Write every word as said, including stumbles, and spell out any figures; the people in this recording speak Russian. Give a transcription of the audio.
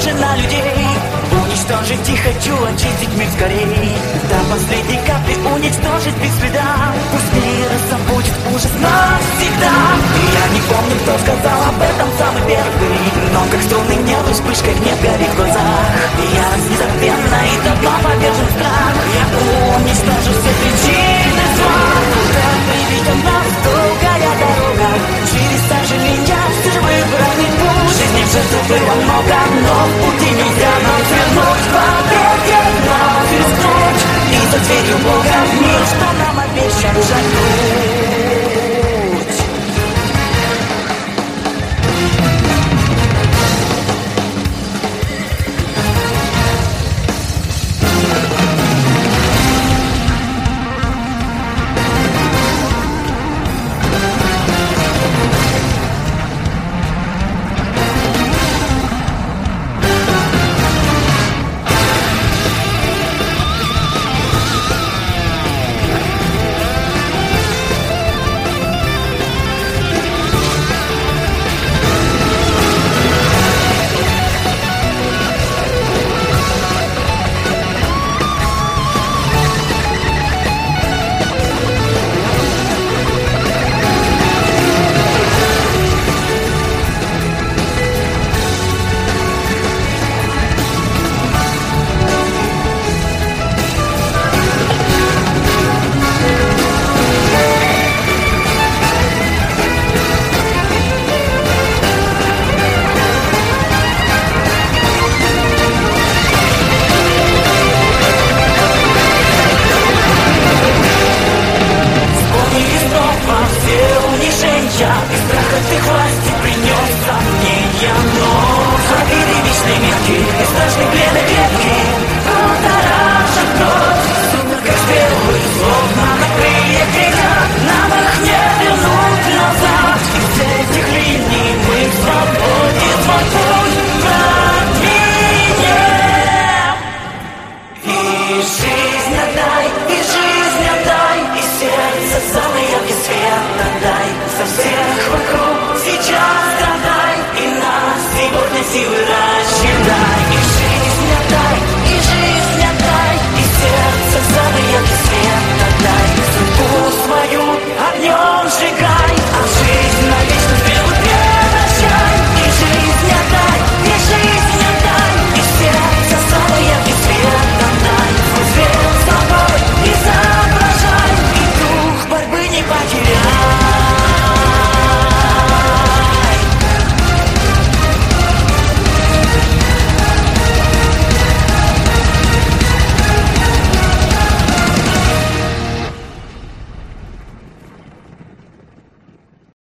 похожи на людей. Уничтожить и хочу очистить мир скорей. До последней капли уничтожить без следа. Пусть мир забудет ужас навсегда. И я не помню, кто сказал об этом самый первый, но как струны нервы вспышкой гнев горит в глазах. И я незабвенно и давно повержен в страх. Я уничтожу все причины зла. Куда приведет нас долгая дорога. Через сожаления все же выбранный путь. В жизни в жертву было много, но в пути нельзя нам свернуть. В победе вновь рискнуть. И за дверью Бога в мир, что нам обещан шагнуть. И страх от их власти принес сомнения, но забери вечные метки и страшные плены клетки.